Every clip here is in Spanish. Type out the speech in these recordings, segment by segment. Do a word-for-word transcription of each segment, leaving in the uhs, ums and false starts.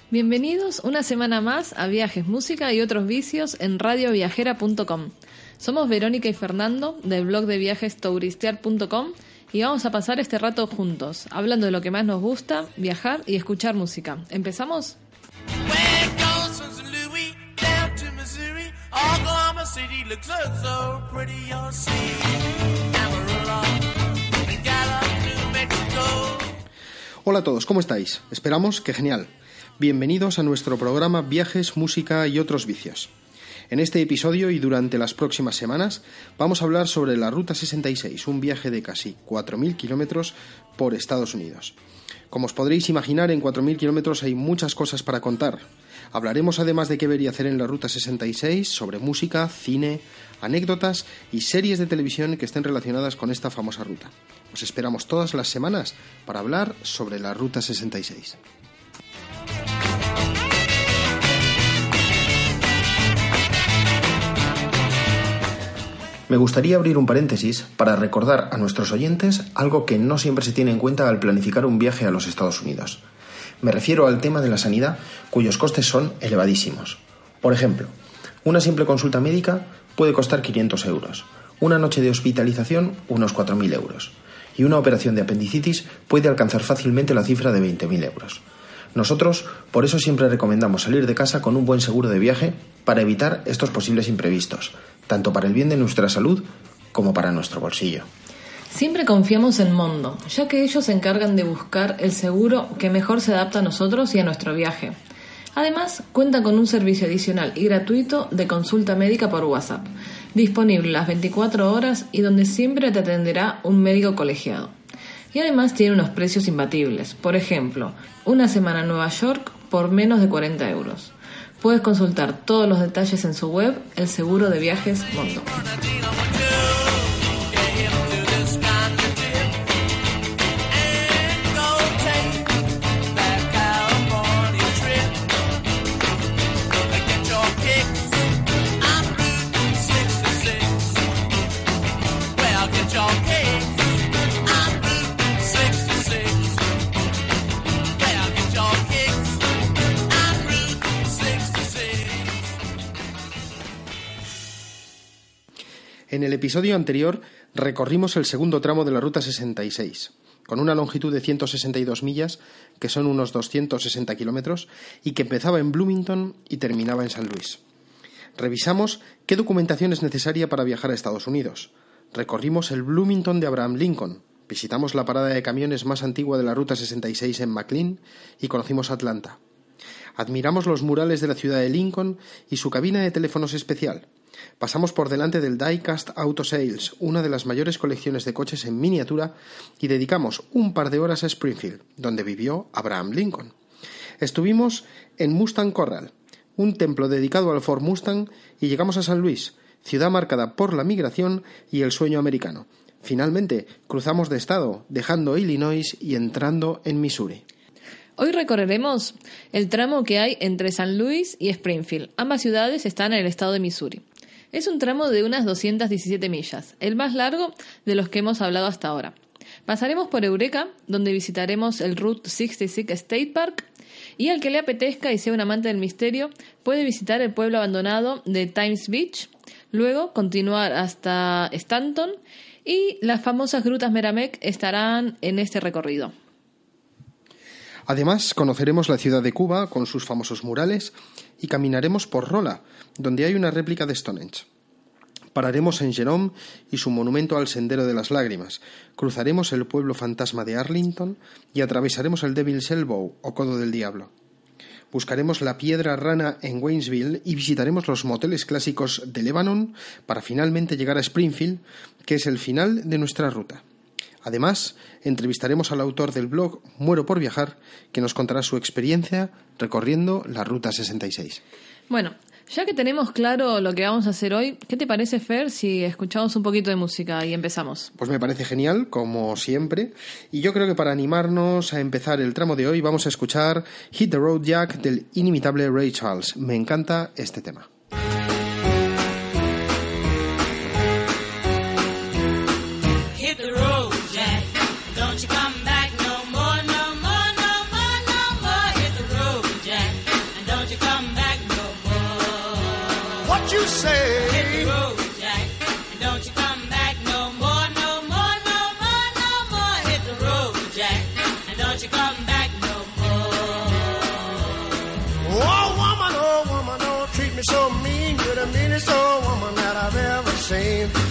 Bienvenidos una semana más a Viajes, Música y otros vicios en radio viajera punto com. Somos Verónica y Fernando del blog de viajes touristear punto com y vamos a pasar este rato juntos, hablando de lo que más nos gusta, viajar y escuchar música. ¿Empezamos? Hola a todos, ¿cómo estáis? Esperamos que genial. Bienvenidos a nuestro programa Viajes, Música y otros vicios. En este episodio y durante las próximas semanas vamos a hablar sobre la Ruta sesenta y seis, un viaje de casi cuatro mil kilómetros por Estados Unidos. Como os podréis imaginar, en cuatro mil kilómetros hay muchas cosas para contar. Hablaremos además de qué ver y hacer en la Ruta sesenta y seis, sobre música, cine, anécdotas y series de televisión que estén relacionadas con esta famosa ruta. Os esperamos todas las semanas para hablar sobre la Ruta sesenta y seis. Me gustaría abrir un paréntesis para recordar a nuestros oyentes algo que no siempre se tiene en cuenta al planificar un viaje a los Estados Unidos. Me refiero al tema de la sanidad, cuyos costes son elevadísimos. Por ejemplo, una simple consulta médica puede costar quinientos euros, una noche de hospitalización unos cuatro mil euros y una operación de apendicitis puede alcanzar fácilmente la cifra de veinte mil euros. Nosotros, por eso siempre recomendamos salir de casa con un buen seguro de viaje para evitar estos posibles imprevistos, tanto para el bien de nuestra salud como para nuestro bolsillo. Siempre confiamos en Mondo, ya que ellos se encargan de buscar el seguro que mejor se adapta a nosotros y a nuestro viaje. Además, cuenta con un servicio adicional y gratuito de consulta médica por WhatsApp, disponible las veinticuatro horas y donde siempre te atenderá un médico colegiado. Y además tiene unos precios imbatibles. Por ejemplo, una semana en Nueva York por menos de cuarenta euros. Puedes consultar todos los detalles en su web, el seguro de viajes Mondo. En el episodio anterior recorrimos el segundo tramo de la Ruta sesenta y seis, con una longitud de ciento sesenta y dos millas, que son unos doscientos sesenta kilómetros, y que empezaba en Bloomington y terminaba en San Luis. Revisamos qué documentación es necesaria para viajar a Estados Unidos. Recorrimos el Bloomington de Abraham Lincoln, visitamos la parada de camiones más antigua de la Ruta sesenta y seis en McLean y conocimos Atlanta. Admiramos los murales de la ciudad de Lincoln y su cabina de teléfonos especial. Pasamos por delante del Die-Cast Auto Sales, una de las mayores colecciones de coches en miniatura, y dedicamos un par de horas a Springfield, donde vivió Abraham Lincoln. Estuvimos en Mustang Corral, un templo dedicado al Ford Mustang, y llegamos a San Luis, ciudad marcada por la migración y el sueño americano. Finalmente, cruzamos de estado, dejando Illinois y entrando en Missouri. Hoy recorreremos el tramo que hay entre San Luis y Springfield. Ambas ciudades están en el estado de Missouri. Es un tramo de unas doscientas diecisiete millas, el más largo de los que hemos hablado hasta ahora. Pasaremos por Eureka, donde visitaremos el Route sesenta y seis State Park, y al que le apetezca y sea un amante del misterio, puede visitar el pueblo abandonado de Times Beach, luego continuar hasta Stanton, y las famosas grutas Meramec estarán en este recorrido. Además, conoceremos la ciudad de Cuba con sus famosos murales y caminaremos por Rolla, donde hay una réplica de Stonehenge. Pararemos en Jerome y su monumento al Sendero de las Lágrimas. Cruzaremos el pueblo fantasma de Arlington y atravesaremos el Devil's Elbow o Codo del Diablo. Buscaremos la Piedra Rana en Waynesville y visitaremos los moteles clásicos de Lebanon para finalmente llegar a Springfield, que es el final de nuestra ruta. Además, entrevistaremos al autor del blog Muero por Viajar, que nos contará su experiencia recorriendo la Ruta sesenta y seis. Bueno, ya que tenemos claro lo que vamos a hacer hoy, ¿qué te parece, Fer, si escuchamos un poquito de música y empezamos? Pues me parece genial, como siempre, y yo creo que para animarnos a empezar el tramo de hoy vamos a escuchar Hit the Road Jack del inimitable Ray Charles. Me encanta este tema. Don't you come back no more, no more, no more, no more. Hit the road, Jack.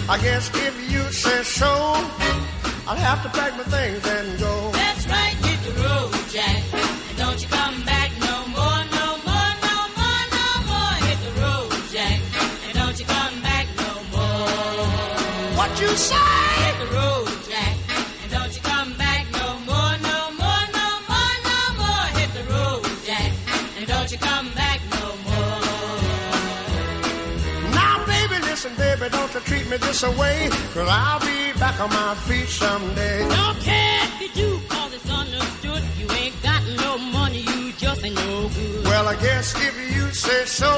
I guess if you say so, I'll have to pack my things and go. That's right, hit the road, Jack. And don't you come back no more, no more, no more, no more. Hit the road, Jack. And don't you come back no more. What you say? Hit the road, Jack. And don't you come back no more, no more, no more, no more. Hit the road, Jack. And don't you come back no more. Now, baby, listen, baby, don't you treat me this away, 'cause I'll be back on my feet someday. Don't care if you do, 'cause it's understood. You ain't got no money, you just ain't no good. Well, I guess if you say so,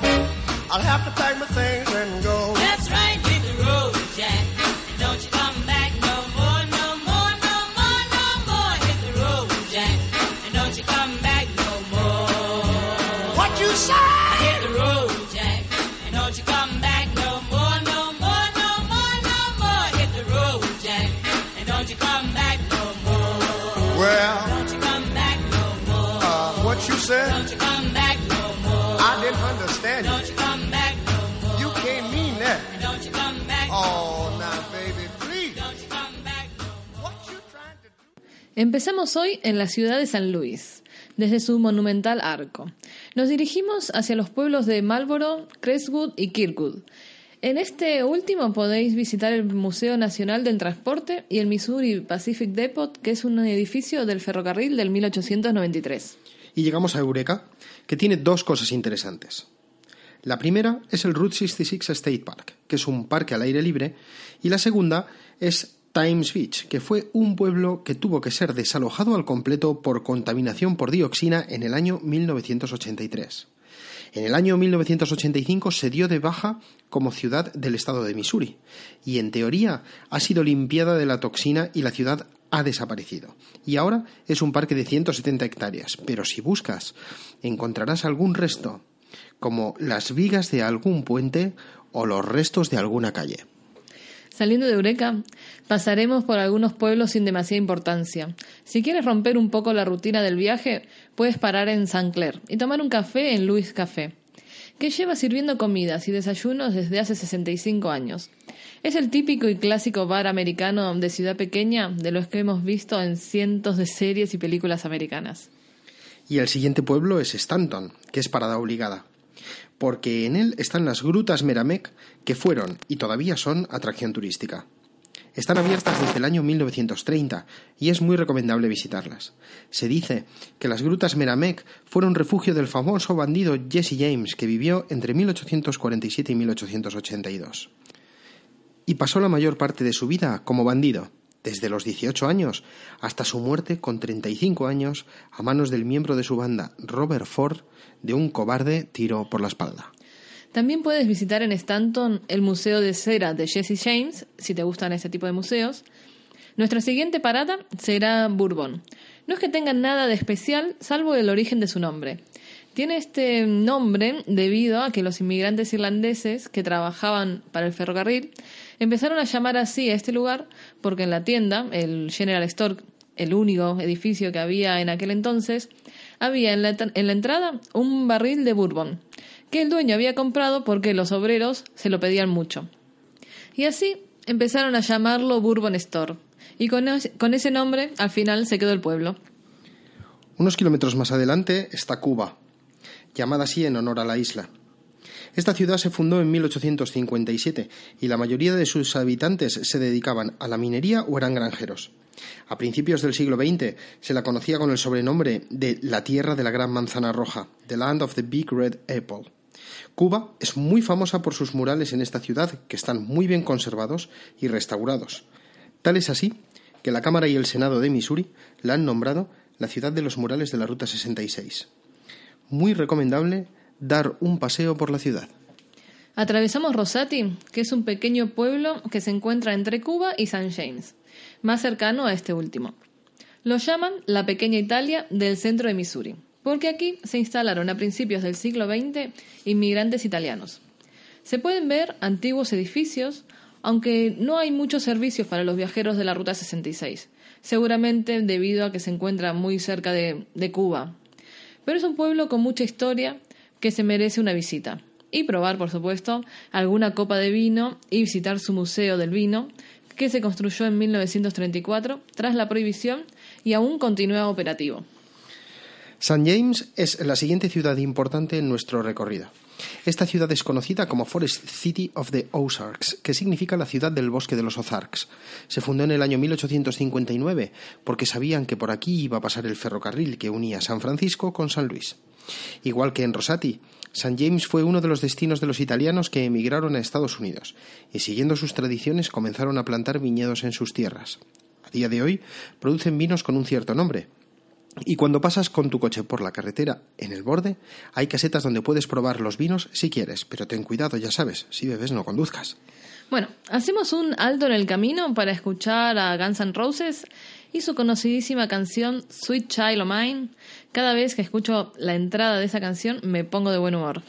I'll have to pack my things and go. That's right, hit the road, Jack. And don't you come back no more, no more, no more, no more. Hit the road, Jack. And don't you come back no more. What you say? Hit the road, Jack. And don't you come back no more, no more, no more, no more. Hit the road, Jack. And don't you come back no more. Well, Don't you come back no more. uh, what you said? Don't you come back no more. I didn't understand Don't you. you come back no more. You can't mean that. And don't you come back no Oh, now, baby, please. Don't you come back no more. What you trying to do? Empezamos hoy en la ciudad de San Luis, desde su monumental arco. Nos dirigimos hacia los pueblos de Marlboro, Crestwood y Kirkwood. En este último podéis visitar el Museo Nacional del Transporte y el Missouri Pacific Depot, que es un edificio del ferrocarril del mil ochocientos noventa y tres. Y llegamos a Eureka, que tiene dos cosas interesantes. La primera es el Route sesenta y seis State Park, que es un parque al aire libre, y la segunda es Times Beach, que fue un pueblo que tuvo que ser desalojado al completo por contaminación por dioxina en el año mil novecientos ochenta y tres. En el año mil novecientos ochenta y cinco se dio de baja como ciudad del estado de Missouri, y en teoría ha sido limpiada de la toxina y la ciudad ha desaparecido. Y ahora es un parque de ciento setenta hectáreas, pero si buscas encontrarás algún resto, como las vigas de algún puente o los restos de alguna calle. Saliendo de Eureka, pasaremos por algunos pueblos sin demasiada importancia. Si quieres romper un poco la rutina del viaje, puedes parar en Saint Clair y tomar un café en Louis Café, que lleva sirviendo comidas y desayunos desde hace sesenta y cinco años. Es el típico y clásico bar americano de ciudad pequeña de los que hemos visto en cientos de series y películas americanas. Y el siguiente pueblo es Stanton, que es parada obligada, porque en él están las grutas Meramec, que fueron y todavía son atracción turística. Están abiertas desde el año mil novecientos treinta y es muy recomendable visitarlas. Se dice que las grutas Meramec fueron refugio del famoso bandido Jesse James, que vivió entre mil ochocientos cuarenta y siete y mil ochocientos ochenta y dos. Y pasó la mayor parte de su vida como bandido, desde los dieciocho años hasta su muerte con treinta y cinco años a manos del miembro de su banda, Robert Ford, de un cobarde tiro por la espalda. También puedes visitar en Stanton el Museo de Cera de Jesse James, si te gustan ese tipo de museos. Nuestra siguiente parada será Bourbon. No es que tenga nada de especial, salvo el origen de su nombre. Tiene este nombre debido a que los inmigrantes irlandeses que trabajaban para el ferrocarril empezaron a llamar así a este lugar porque en la tienda, el General Store, el único edificio que había en aquel entonces, había en la, en la entrada un barril de bourbon que el dueño había comprado porque los obreros se lo pedían mucho. Y así empezaron a llamarlo Bourbon Store, y con, con ese nombre al final se quedó el pueblo. Unos kilómetros más adelante está Cuba, llamada así en honor a la isla. Esta ciudad se fundó en mil ochocientos cincuenta y siete y la mayoría de sus habitantes se dedicaban a la minería o eran granjeros. A principios del siglo veinte se la conocía con el sobrenombre de la tierra de la gran manzana roja, The Land of the Big Red Apple. Cuba es muy famosa por sus murales en esta ciudad, que están muy bien conservados y restaurados. Tal es así que la Cámara y el Senado de Missouri la han nombrado la ciudad de los murales de la Ruta sesenta y seis. Muy recomendable dar un paseo por la ciudad. Atravesamos Rosati, que es un pequeño pueblo que se encuentra entre Cuba y Saint James, más cercano a este último. Lo llaman la pequeña Italia del centro de Missouri, porque aquí se instalaron a principios del siglo veinte inmigrantes italianos. Se pueden ver antiguos edificios, aunque no hay muchos servicios para los viajeros de la Ruta sesenta y seis, seguramente debido a que se encuentra muy cerca de, de Cuba. Pero es un pueblo con mucha historia que se merece una visita. y probar, por supuesto, alguna copa de vino y visitar su museo del vino, que se construyó en mil novecientos treinta y cuatro tras la prohibición y aún continúa operativo. Saint James es la siguiente ciudad importante en nuestro recorrido. Esta ciudad es conocida como Forest City of the Ozarks, que significa la ciudad del bosque de los Ozarks. Se fundó en el año mil ochocientos cincuenta y nueve porque sabían que por aquí iba a pasar el ferrocarril que unía San Francisco con San Luis. Igual que en Rosati, Saint James fue uno de los destinos de los italianos que emigraron a Estados Unidos y, siguiendo sus tradiciones, comenzaron a plantar viñedos en sus tierras. A día de hoy producen vinos con un cierto nombre. Y cuando pasas con tu coche por la carretera, en el borde, hay casetas donde puedes probar los vinos si quieres, pero ten cuidado, ya sabes, si bebes no conduzcas. Bueno, hacemos un alto en el camino para escuchar a Guns N' Roses y su conocidísima canción Sweet Child O' Mine. Cada vez que escucho la entrada de esa canción me pongo de buen humor.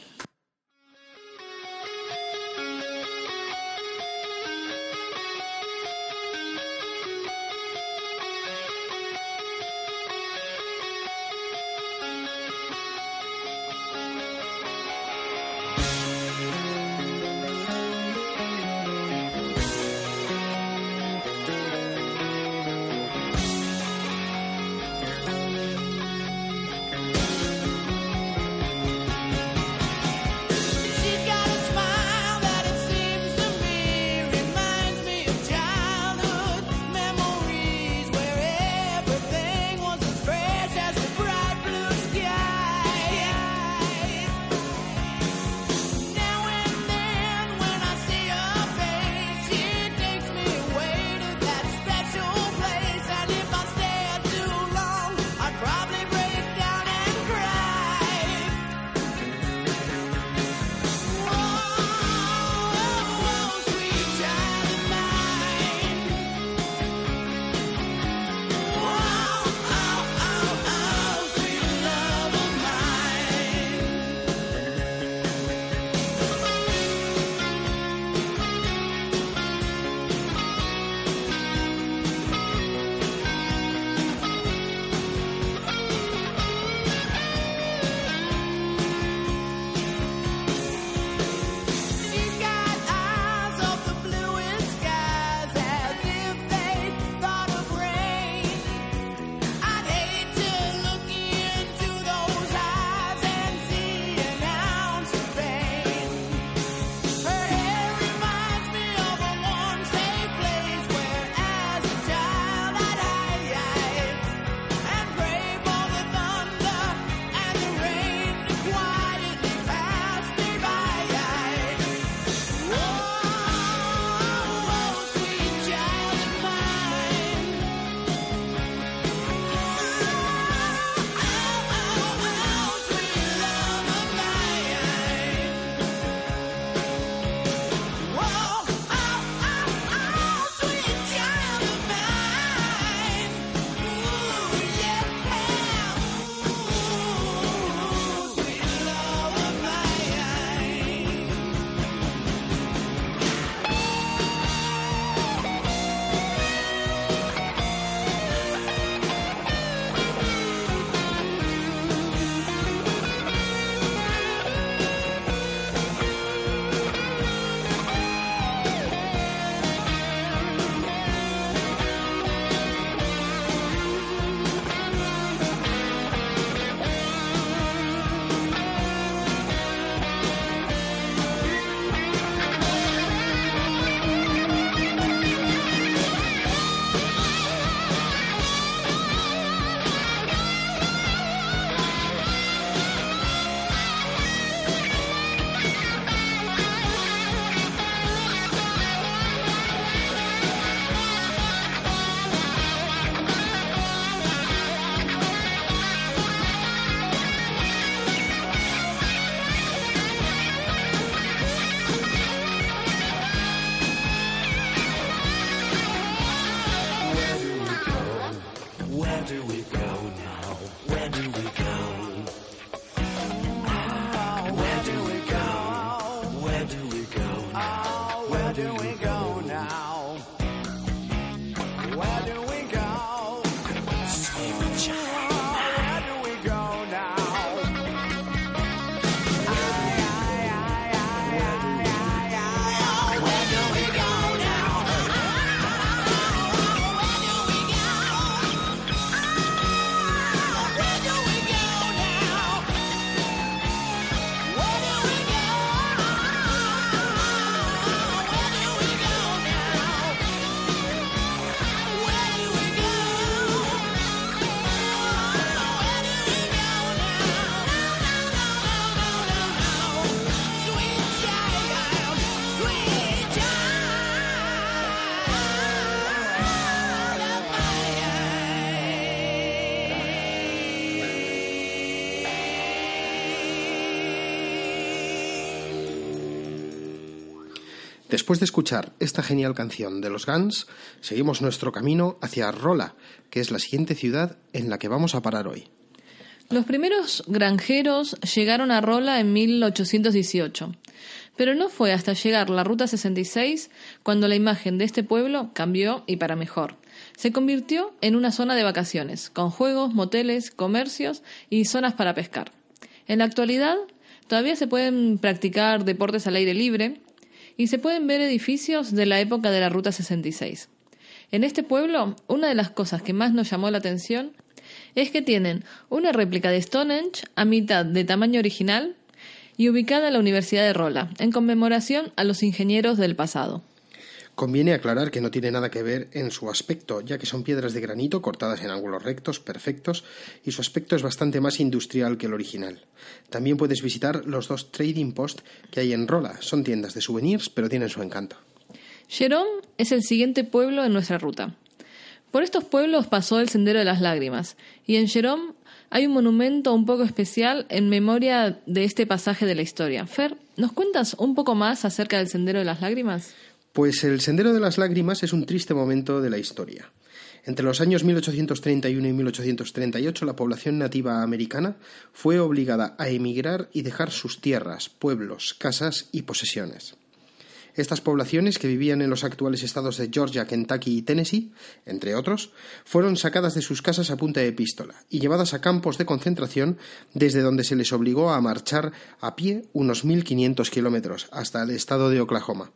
Where do we go now? Después de escuchar esta genial canción de los Guns, seguimos nuestro camino hacia Rolla, que es la siguiente ciudad en la que vamos a parar hoy. Los primeros granjeros llegaron a Rolla en mil ochocientos dieciocho, pero no fue hasta llegar la Ruta sesenta y seis cuando la imagen de este pueblo cambió y para mejor. Se convirtió en una zona de vacaciones, con juegos, moteles, comercios y zonas para pescar. En la actualidad, todavía se pueden practicar deportes al aire libre y se pueden ver edificios de la época de la Ruta sesenta y seis. En este pueblo, una de las cosas que más nos llamó la atención es que tienen una réplica de Stonehenge a mitad de tamaño original y ubicada en la Universidad de Rolla, en conmemoración a los ingenieros del pasado. Conviene aclarar que no tiene nada que ver en su aspecto, ya que son piedras de granito cortadas en ángulos rectos, perfectos, y su aspecto es bastante más industrial que el original. También puedes visitar los dos trading posts que hay en Rolla. Son tiendas de souvenirs, pero tienen su encanto. Jerome es el siguiente pueblo en nuestra ruta. Por estos pueblos pasó el Sendero de las Lágrimas, y en Jerome hay un monumento un poco especial en memoria de este pasaje de la historia. Fer, ¿nos cuentas un poco más acerca del Sendero de las Lágrimas? Pues el Sendero de las Lágrimas es un triste momento de la historia. Entre los años mil ochocientos treinta y uno y mil ochocientos treinta y ocho, la población nativa americana fue obligada a emigrar y dejar sus tierras, pueblos, casas y posesiones. Estas poblaciones, que vivían en los actuales estados de Georgia, Kentucky y Tennessee, entre otros, fueron sacadas de sus casas a punta de pistola y llevadas a campos de concentración desde donde se les obligó a marchar a pie unos mil quinientos kilómetros hasta el estado de Oklahoma.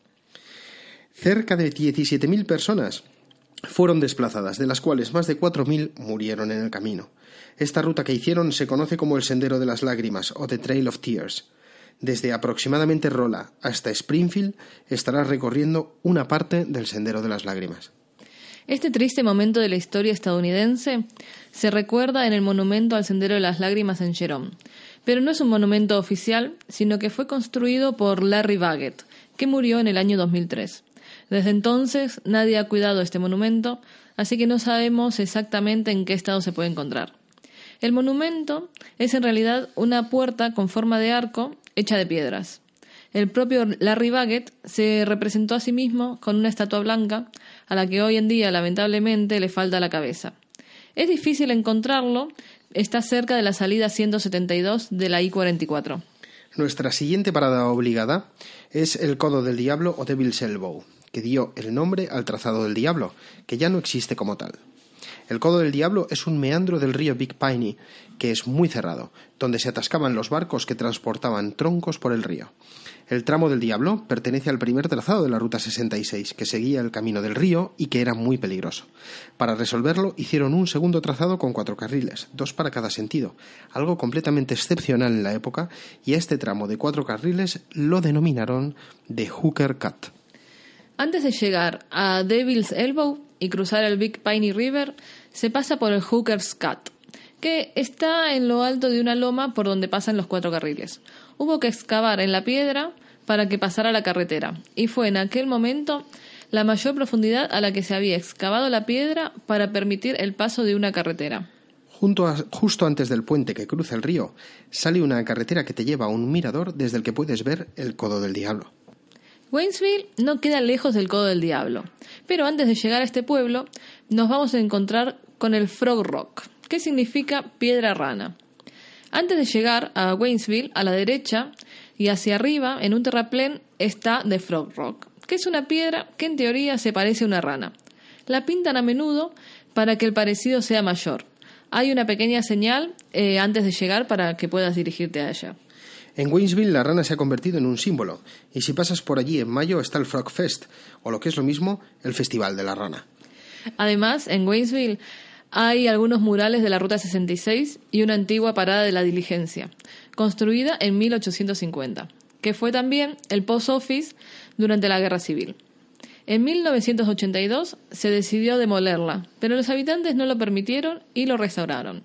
Cerca de diecisiete mil personas fueron desplazadas, de las cuales más de cuatro mil murieron en el camino. Esta ruta que hicieron se conoce como el Sendero de las Lágrimas o The Trail of Tears. Desde aproximadamente Rolla hasta Springfield estarás recorriendo una parte del Sendero de las Lágrimas. Este triste momento de la historia estadounidense se recuerda en el monumento al Sendero de las Lágrimas en Jerome, pero no es un monumento oficial, sino que fue construido por Larry Baggett, que murió en el año dos mil tres. Desde entonces nadie ha cuidado este monumento, así que no sabemos exactamente en qué estado se puede encontrar. El monumento es en realidad una puerta con forma de arco hecha de piedras. El propio Larry Baggett se representó a sí mismo con una estatua blanca a la que hoy en día lamentablemente le falta la cabeza. Es difícil encontrarlo, está cerca de la salida ciento setenta y dos de la I cuarenta y cuatro. Nuestra siguiente parada obligada es el Codo del Diablo o Devil's Elbow, que dio el nombre al trazado del Diablo, que ya no existe como tal. El Codo del Diablo es un meandro del río Big Piney, que es muy cerrado, donde se atascaban los barcos que transportaban troncos por el río. El tramo del Diablo pertenece al primer trazado de la Ruta sesenta y seis, que seguía el camino del río y que era muy peligroso. Para resolverlo, hicieron un segundo trazado con cuatro carriles, dos para cada sentido, algo completamente excepcional en la época, y a este tramo de cuatro carriles lo denominaron The Hooker Cut. Antes de llegar a Devil's Elbow y cruzar el Big Piney River, se pasa por el Hooker's Cut, que está en lo alto de una loma por donde pasan los cuatro carriles. Hubo que excavar en la piedra para que pasara la carretera, y fue en aquel momento la mayor profundidad a la que se había excavado la piedra para permitir el paso de una carretera. Junto a, justo antes del puente que cruza el río, sale una carretera que te lleva a un mirador desde el que puedes ver el Codo del Diablo. Waynesville no queda lejos del Codo del Diablo, pero antes de llegar a este pueblo nos vamos a encontrar con el Frog Rock, que significa piedra rana. Antes de llegar a Waynesville, a la derecha y hacia arriba, en un terraplén, está The Frog Rock, que es una piedra que en teoría se parece a una rana. La pintan a menudo para que el parecido sea mayor. Hay una pequeña señal eh, antes de llegar para que puedas dirigirte a ella. En Waynesville la rana se ha convertido en un símbolo, y si pasas por allí en mayo está el Frog Fest, o lo que es lo mismo, el Festival de la Rana. Además, en Waynesville hay algunos murales de la Ruta sesenta y seis y una antigua parada de la diligencia, construida en mil ochocientos cincuenta, que fue también el post office durante la Guerra Civil. En mil novecientos ochenta y dos se decidió demolerla, pero los habitantes no lo permitieron y lo restauraron.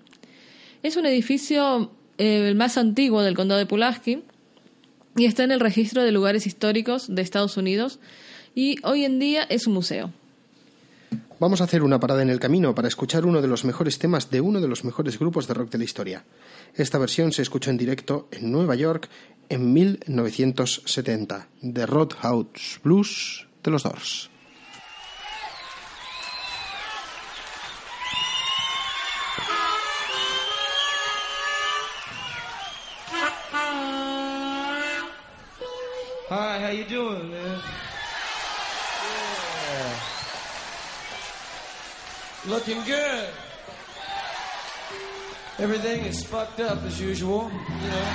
Es un edificio eh, el más antiguo del condado de Pulaski y está en el registro de lugares históricos de Estados Unidos y hoy en día es un museo. Vamos a hacer una parada en el camino para escuchar uno de los mejores temas de uno de los mejores grupos de rock de la historia. Esta versión se escuchó en directo en Nueva York en mil novecientos setenta, The Roadhouse Blues de los Doors. Hi, how you doing, man? Yeah. Looking good. Everything is fucked up as usual, you know.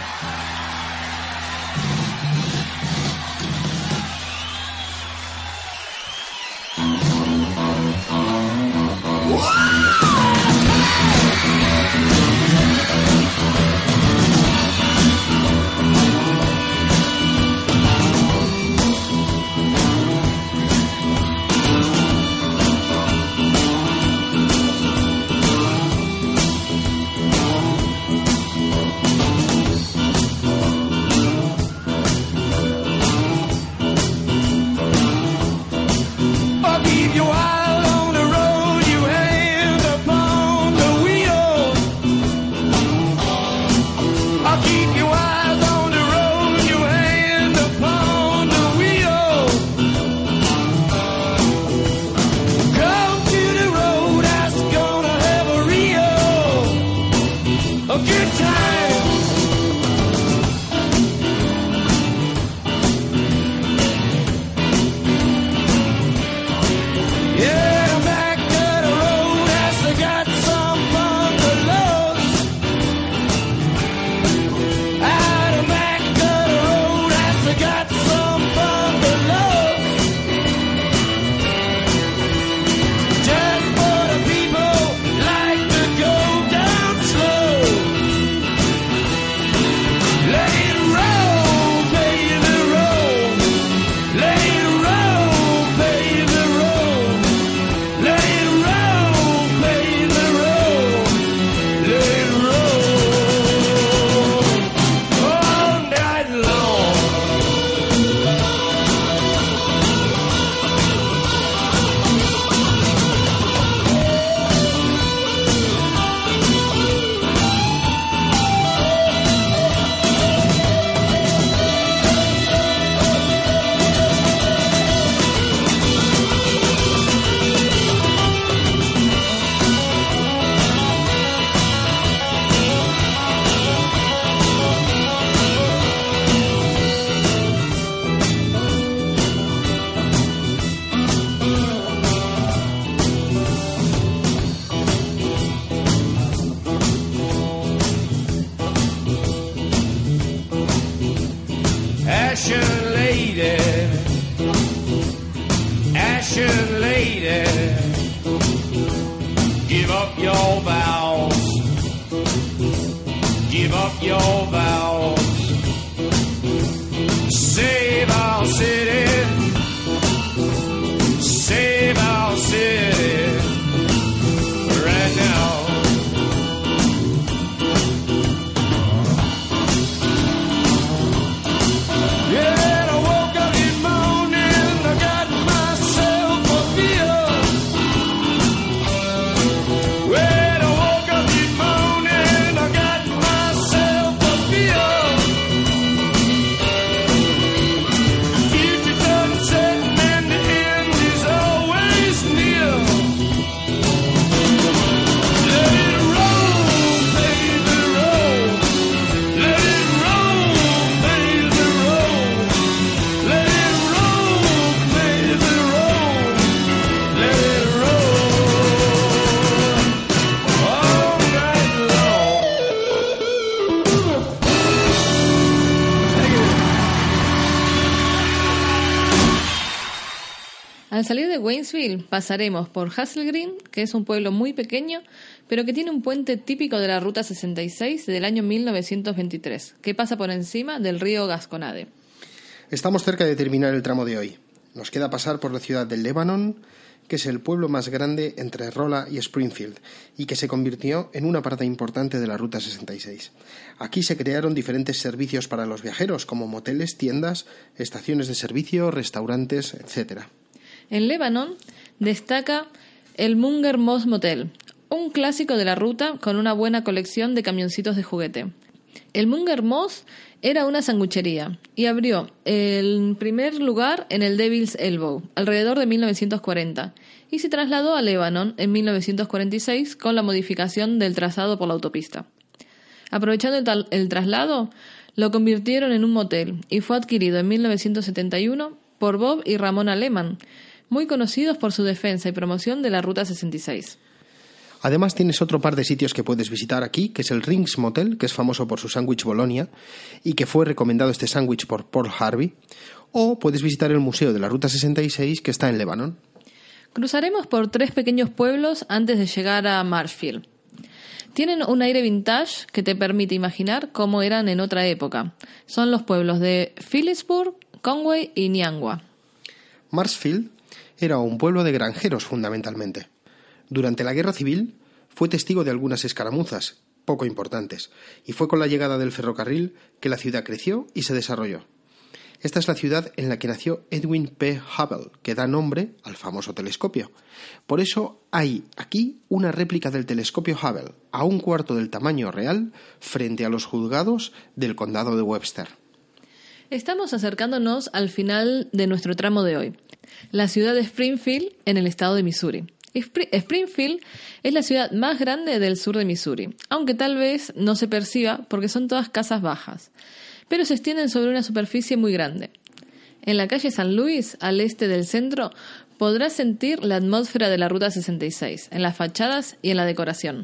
Al salir de Waynesville pasaremos por Hazel Green, que es un pueblo muy pequeño, pero que tiene un puente típico de la Ruta sesenta y seis del año mil novecientos veintitrés, que pasa por encima del río Gasconade. Estamos cerca de terminar el tramo de hoy. Nos queda pasar por la ciudad de Lebanon, que es el pueblo más grande entre Rolla y Springfield, y que se convirtió en una parte importante de la Ruta sesenta y seis. Aquí se crearon diferentes servicios para los viajeros, como moteles, tiendas, estaciones de servicio, restaurantes, etcétera. En Lebanon destaca el Munger Moss Motel, un clásico de la ruta con una buena colección de camioncitos de juguete. El Munger Moss era una sanguchería y abrió el primer lugar en el Devil's Elbow alrededor de mil novecientos cuarenta y se trasladó a Lebanon en mil novecientos cuarenta y seis con la modificación del trazado por la autopista. Aprovechando el, tal- el traslado, lo convirtieron en un motel y fue adquirido en mil novecientos setenta y uno por Bob y Ramona Lehman, muy conocidos por su defensa y promoción de la Ruta sesenta y seis. Además tienes otro par de sitios que puedes visitar aquí, que es el Rings Motel, que es famoso por su sándwich Bolonia y que fue recomendado este sándwich por Paul Harvey, o puedes visitar el Museo de la Ruta sesenta y seis, que está en Lebanon. Cruzaremos por tres pequeños pueblos antes de llegar a Marshfield. Tienen un aire vintage que te permite imaginar cómo eran en otra época. Son los pueblos de Phillipsburg, Conway y Niangua. Marshfield era un pueblo de granjeros fundamentalmente. Durante la Guerra Civil fue testigo de algunas escaramuzas, poco importantes, y fue con la llegada del ferrocarril que la ciudad creció y se desarrolló. Esta es la ciudad en la que nació Edwin P. Hubble, que da nombre al famoso telescopio. Por eso hay aquí una réplica del telescopio Hubble, a un cuarto del tamaño real, frente a los juzgados del condado de Webster. Estamos acercándonos al final de nuestro tramo de hoy, la ciudad de Springfield, en el estado de Missouri. Springfield es la ciudad más grande del sur de Missouri, aunque tal vez no se perciba porque son todas casas bajas, pero se extienden sobre una superficie muy grande. En la calle San Luis, al este del centro, podrás sentir la atmósfera de la Ruta sesenta y seis, en las fachadas y en la decoración.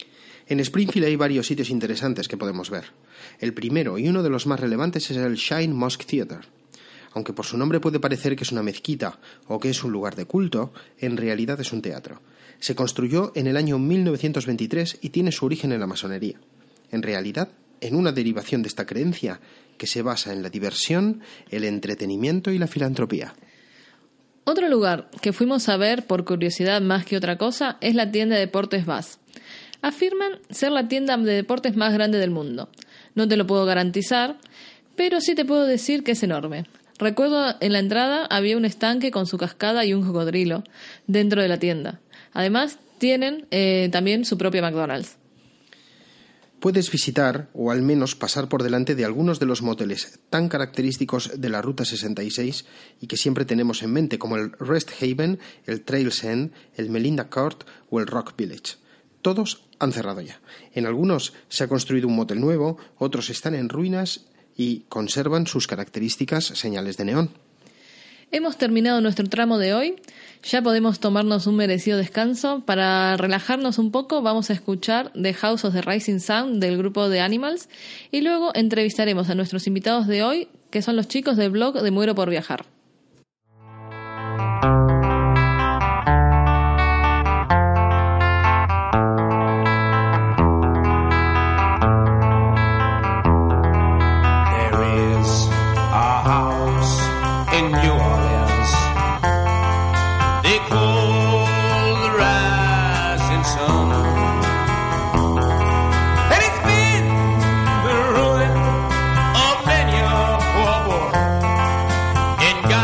En Springfield hay varios sitios interesantes que podemos ver. El primero y uno de los más relevantes es el Shine Mosque Theater. Aunque por su nombre puede parecer que es una mezquita o que es un lugar de culto, en realidad es un teatro. Se construyó en el año mil novecientos veintitrés y tiene su origen en la masonería. En realidad, en una derivación de esta creencia que se basa en la diversión, el entretenimiento y la filantropía. Otro lugar que fuimos a ver por curiosidad más que otra cosa es la tienda de deportes Bass. Afirman ser la tienda de deportes más grande del mundo. No te lo puedo garantizar, pero sí te puedo decir que es enorme. Recuerdo en la entrada había un estanque con su cascada y un cocodrilo dentro de la tienda. Además, tienen eh, también su propio McDonald's. Puedes visitar, o al menos pasar por delante de algunos de los moteles tan característicos de la Ruta sesenta y seis y que siempre tenemos en mente, como el Rest Haven, el Trails End, el Melinda Court o el Rock Village. Todos han cerrado ya. En algunos se ha construido un motel nuevo, otros están en ruinas y conservan sus características señales de neón. Hemos terminado nuestro tramo de hoy. Ya podemos tomarnos un merecido descanso. Para relajarnos un poco vamos a escuchar The House of the Rising Sun del grupo The Animals y luego entrevistaremos a nuestros invitados de hoy, que son los chicos del blog de Muero por Viajar. In God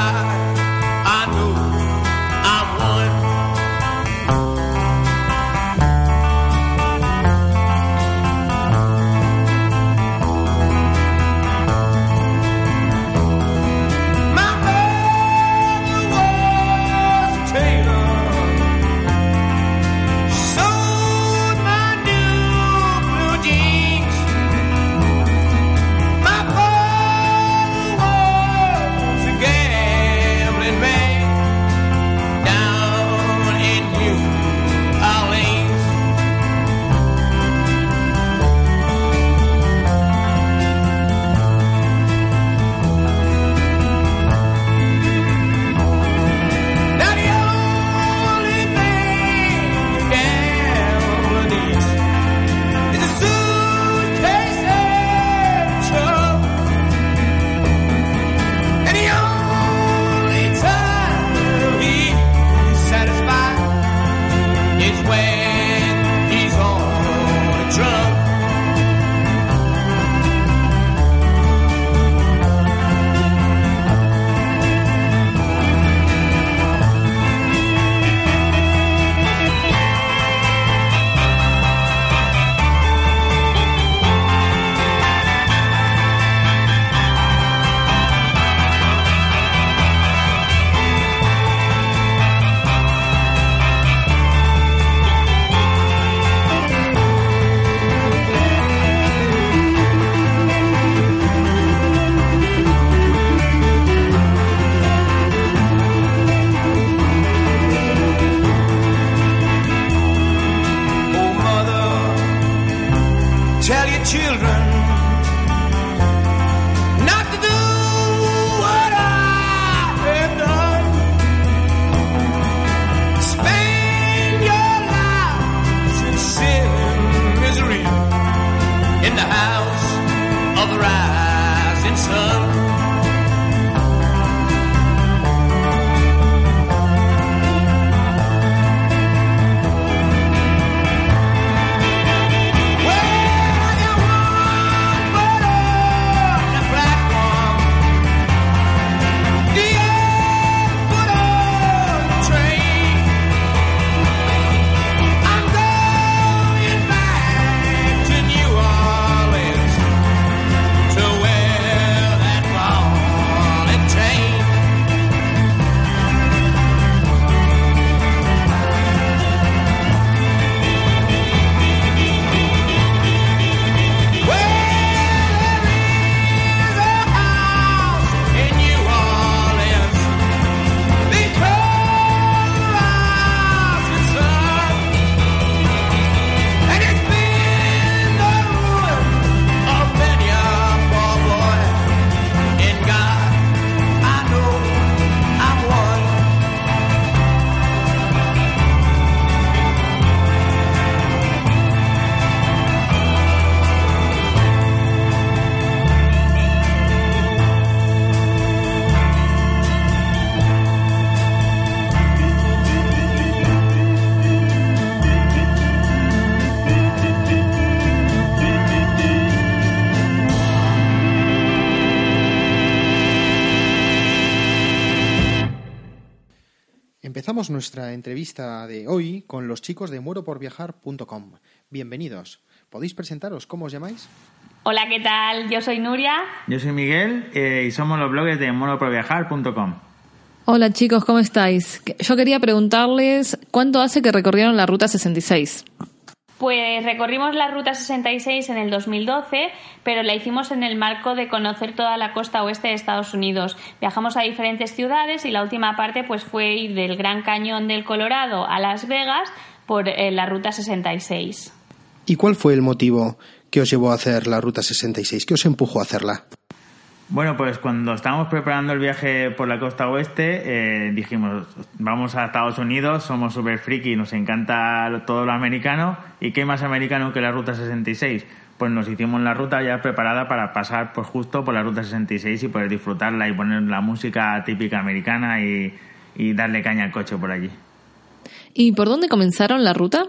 Empezamos nuestra entrevista de hoy con los chicos de muero por viajar punto com. Bienvenidos. ¿Podéis presentaros? ¿Cómo os llamáis? Hola, ¿qué tal? Yo soy Nuria. Yo soy Miguel eh, y somos los bloggers de muero por viajar punto com. Hola chicos, ¿cómo estáis? Yo quería preguntarles ¿cuánto hace que recorrieron la Ruta sesenta y seis? Pues recorrimos la Ruta sesenta y seis en el dos mil doce, pero la hicimos en el marco de conocer toda la costa oeste de Estados Unidos. Viajamos a diferentes ciudades y la última parte pues fue ir del Gran Cañón del Colorado a Las Vegas por eh, la Ruta sesenta y seis. ¿Y cuál fue el motivo que os llevó a hacer la Ruta sesenta y seis? ¿Qué os empujó a hacerla? Bueno, pues cuando estábamos preparando el viaje por la costa oeste, eh, dijimos, vamos a Estados Unidos, somos súper friki, nos encanta todo lo americano, y qué más americano que la Ruta sesenta y seis. Pues nos hicimos la ruta ya preparada para pasar pues justo por la Ruta sesenta y seis y poder disfrutarla y poner la música típica americana y, y darle caña al coche por allí. ¿Y por dónde comenzaron la ruta?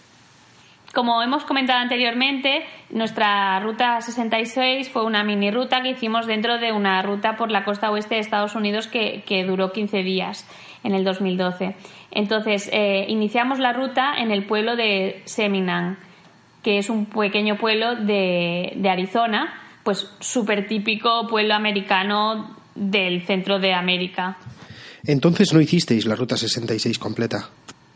Como hemos comentado anteriormente, nuestra Ruta sesenta y seis fue una mini ruta que hicimos dentro de una ruta por la costa oeste de Estados Unidos que, que duró quince días en el dos mil doce. Entonces, eh, iniciamos la ruta en el pueblo de Seminole, que es un pequeño pueblo de, de Arizona, pues súper típico pueblo americano del centro de América. Entonces no hicisteis la Ruta sesenta y seis completa.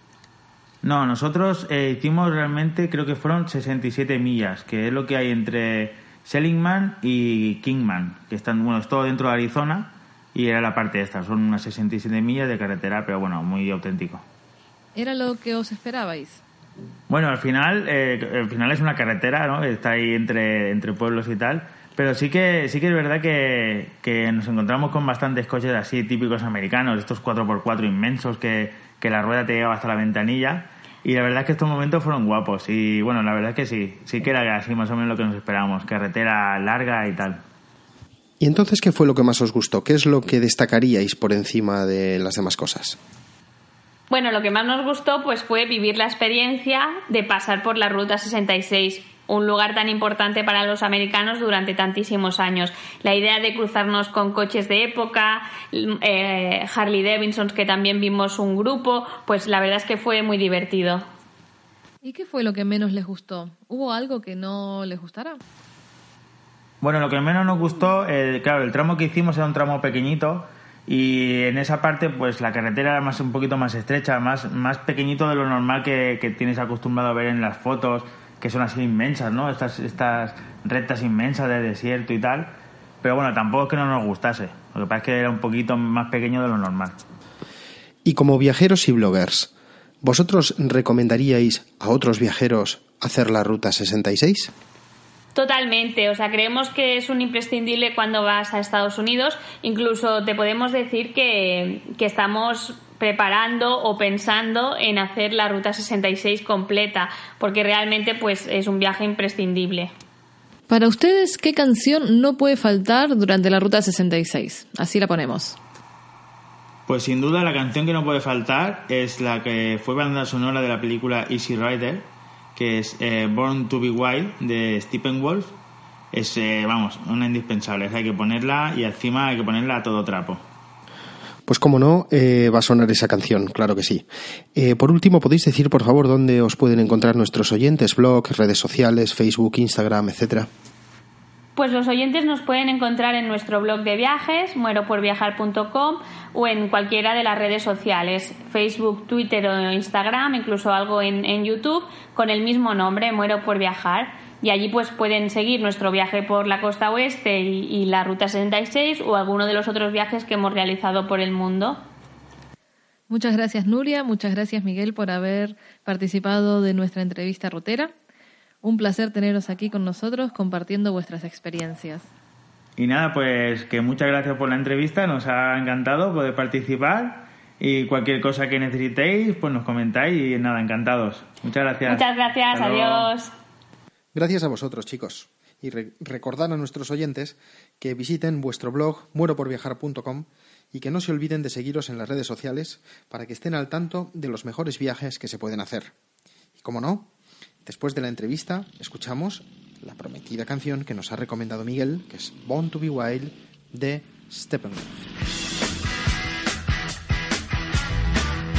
No, nosotros eh, hicimos realmente, creo que fueron sesenta y siete millas, que es lo que hay entre Seligman y Kingman, que están, bueno, es todo dentro de Arizona y era la parte esta, son unas sesenta y siete millas de carretera, pero bueno, muy auténtico. ¿Era lo que os esperabais? Bueno, al final, eh, al final es una carretera, ¿no? Está ahí entre, entre pueblos y tal, pero sí que sí que es verdad que, que nos encontramos con bastantes coches así típicos americanos, estos cuatro por cuatro inmensos que, que la rueda te llegaba hasta la ventanilla, y la verdad es que estos momentos fueron guapos y bueno, la verdad es que sí, sí que era así más o menos lo que nos esperábamos, carretera larga y tal. ¿Y entonces qué fue lo que más os gustó? ¿Qué es lo que destacaríais por encima de las demás cosas? Bueno, lo que más nos gustó pues fue vivir la experiencia de pasar por la Ruta sesenta y seis, un lugar tan importante para los americanos durante tantísimos años. La idea de cruzarnos con coches de época, eh, Harley Davidson, que también vimos un grupo, pues la verdad es que fue muy divertido. ¿Y qué fue lo que menos les gustó? ¿Hubo algo que no les gustara? Bueno, lo que menos nos gustó, eh, claro, el tramo que hicimos era un tramo pequeñito y en esa parte pues la carretera era más, un poquito más estrecha, más, más pequeñito de lo normal que, que tienes acostumbrado a ver en las fotos, que son así inmensas, ¿no? Estas, estas rectas inmensas de desierto y tal. Pero bueno, tampoco es que no nos gustase. Lo que pasa es que era un poquito más pequeño de lo normal. Y como viajeros y bloggers, ¿vosotros recomendaríais a otros viajeros hacer la Ruta sesenta y seis? Totalmente, o sea, creemos que es un imprescindible cuando vas a Estados Unidos. Incluso te podemos decir que, que estamos preparando o pensando en hacer la Ruta sesenta y seis completa, porque realmente pues es un viaje imprescindible. Para ustedes, ¿qué canción no puede faltar durante la Ruta sesenta y seis? Así la ponemos. Pues sin duda la canción que no puede faltar es la que fue banda sonora de la película Easy Rider, que es eh, Born to be Wild de Steppenwolf. Es, eh, vamos, una indispensable. Hay que ponerla y encima hay que ponerla a todo trapo. Pues como no, eh, va a sonar esa canción, claro que sí. Eh, por último, ¿podéis decir, por favor, dónde os pueden encontrar nuestros oyentes? Blog, redes sociales, Facebook, Instagram, etcétera. Pues los oyentes nos pueden encontrar en nuestro blog de viajes, muero por viajar punto com, o en cualquiera de las redes sociales, Facebook, Twitter o Instagram, incluso algo en, en YouTube, con el mismo nombre, Muero por Viajar. Y allí pues pueden seguir nuestro viaje por la costa oeste y, y la Ruta sesenta y seis o alguno de los otros viajes que hemos realizado por el mundo. Muchas gracias Nuria, muchas gracias Miguel por haber participado de nuestra entrevista rutera. Un placer teneros aquí con nosotros compartiendo vuestras experiencias. Y nada, pues que muchas gracias por la entrevista, nos ha encantado poder participar y cualquier cosa que necesitéis pues nos comentáis y nada, encantados. Muchas gracias. Muchas gracias, Hasta luego. adiós. Gracias a vosotros, chicos. Y re- recordad a nuestros oyentes que visiten vuestro blog muero por viajar punto com y que no se olviden de seguiros en las redes sociales para que estén al tanto de los mejores viajes que se pueden hacer. Y como no, después de la entrevista escuchamos la prometida canción que nos ha recomendado Miguel, que es Born to be Wild de Steppenwolf.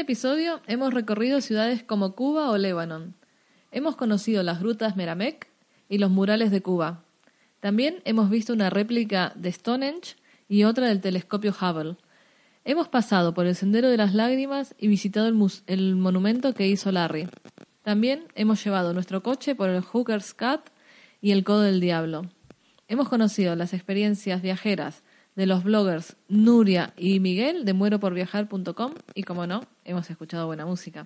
episodio hemos recorrido ciudades como Cuba o Lebanon. Hemos conocido las grutas Meramec y los murales de Cuba. También hemos visto una réplica de Stonehenge y otra del telescopio Hubble. Hemos pasado por el Sendero de las Lágrimas y visitado el, mus- el monumento que hizo Larry. También hemos llevado nuestro coche por el Hooker's Cut y el Codo del Diablo. Hemos conocido las experiencias viajeras de los bloggers Nuria y Miguel de muero por viajar punto com y, como no, hemos escuchado buena música.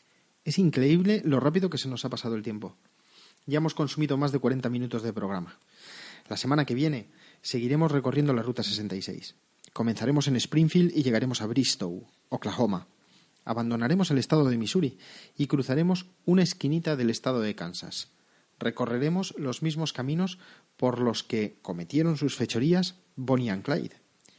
Es increíble lo rápido que se nos ha pasado el tiempo. Ya hemos consumido más de cuarenta minutos de programa. La semana que viene seguiremos recorriendo la Ruta sesenta y seis. Comenzaremos en Springfield y llegaremos a Bristow, Oklahoma. Abandonaremos el estado de Missouri y cruzaremos una esquinita del estado de Kansas. Recorreremos los mismos caminos por los que cometieron sus fechorías Bonnie and Clyde.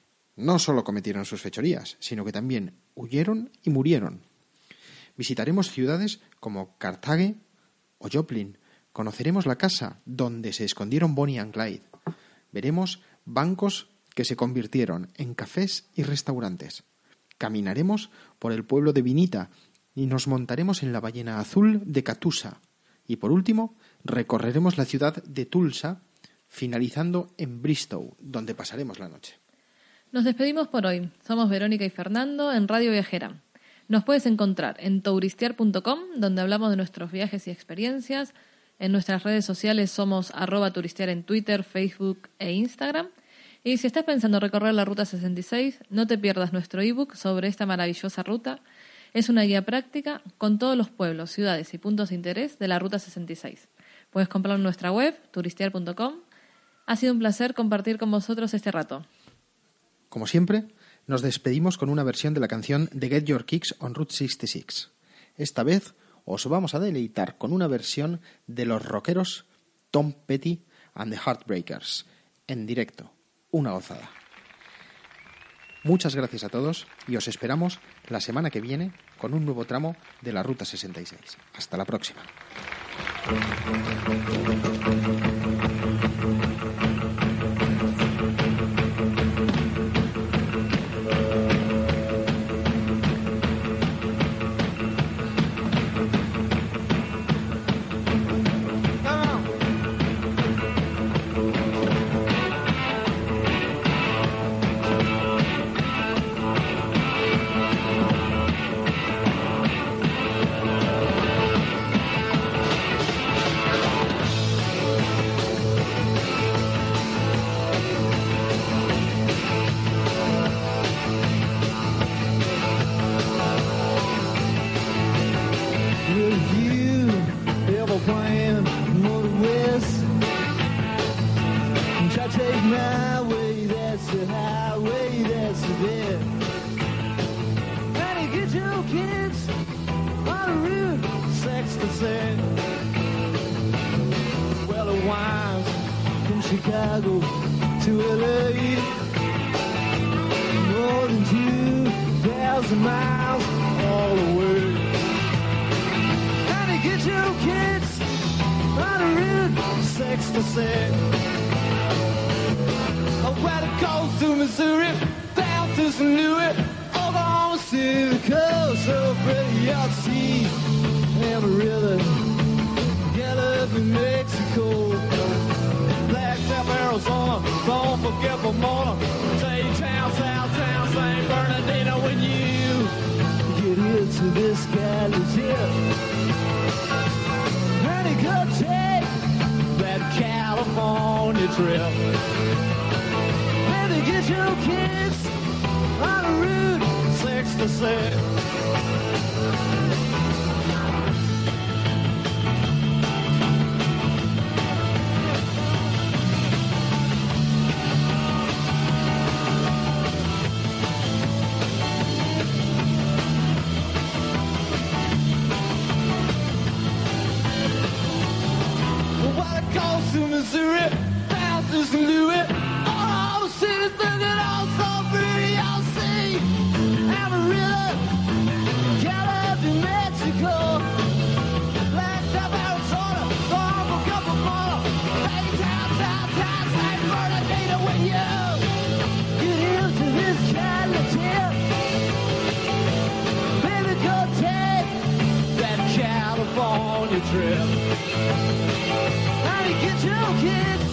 No solo cometieron sus fechorías, sino que también huyeron y murieron. Visitaremos ciudades como Carthage o Joplin. Conoceremos la casa donde se escondieron Bonnie and Clyde. Veremos bancos que se convirtieron en cafés y restaurantes. Caminaremos por el pueblo de Vinita y nos montaremos en la ballena azul de Catoosa. Y por último, recorreremos la ciudad de Tulsa, finalizando en Bristow, donde pasaremos la noche. Nos despedimos por hoy. Somos Verónica y Fernando en Radio Viajera. Nos puedes encontrar en touristear punto com, donde hablamos de nuestros viajes y experiencias. En nuestras redes sociales somos arroba turistear en Twitter, Facebook e Instagram. Y si estás pensando recorrer la Ruta sesenta y seis, no te pierdas nuestro ebook sobre esta maravillosa ruta. Es una guía práctica con todos los pueblos, ciudades y puntos de interés de la Ruta sesenta y seis. Puedes comprarlo en nuestra web, turistear punto com. Ha sido un placer compartir con vosotros este rato. Como siempre, nos despedimos con una versión de la canción de Get Your Kicks on Route sesenta y seis. Esta vez os vamos a deleitar con una versión de los rockeros Tom Petty and the Heartbreakers, en directo. Una gozada. Muchas gracias a todos y os esperamos la semana que viene con un nuevo tramo de la Ruta sesenta y seis. Hasta la próxima. Chicago to L A, more than two thousand miles all the way. And to get your kids on a Route sixty-six. Oh, where it goes to Missouri, down to Saint Louis, Oklahoma City, the coast so pretty, you'll see Amarillo, get up in Mexico. Arizona, don't forget Pomona, J-Town, Southtown, Saint Bernardino. When you get into this guy's hip, and you go take that California trip, and to get your kids on a Route sixty-six. Missouri, down to Saint Louis, all the cities looking all so pretty, I'll see Amarillo, California. trip. How to get your kids